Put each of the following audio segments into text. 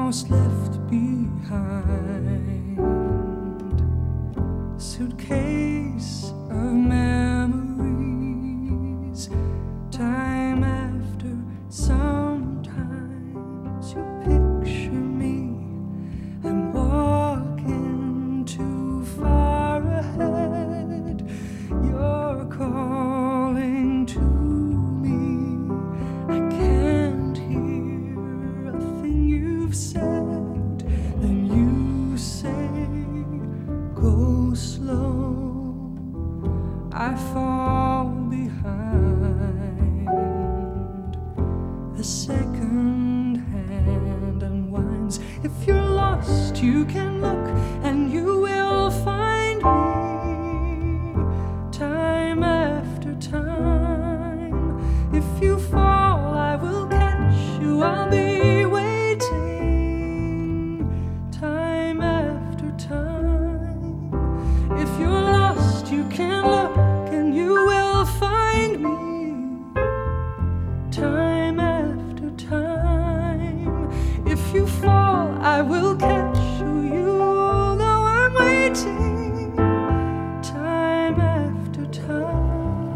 almost left behind. Suitcase of memories. Time after, sometimes you picture me. I'm walking too far ahead. You're calling to me. I can't hear a thing you've said. Then you say, go slow. I fall behind. The second hand unwinds. If you're lost, you can look and you will find me. Time after time. If you fall, I will catch you. I'll be waiting. Time after time. If you're lost, you can look and you will find me. Time after time. If you fall, I will catch you. You'll know I'm waiting. Time after time.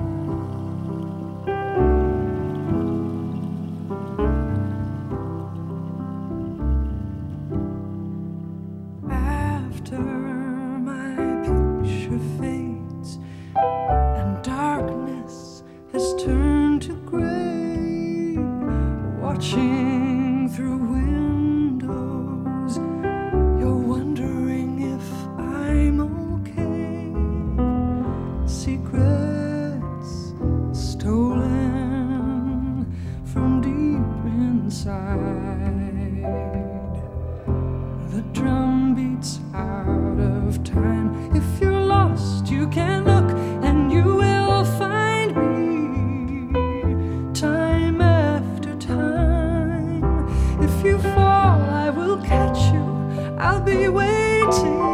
After my picture fades and darkness has turned to gray, watching through windows, you're wondering if I'm okay. Secrets stolen from deep inside. The drum beats out of time. If you're lost, you can look and you will find me. Time after time. If you fall, I will catch you. I'll be waiting.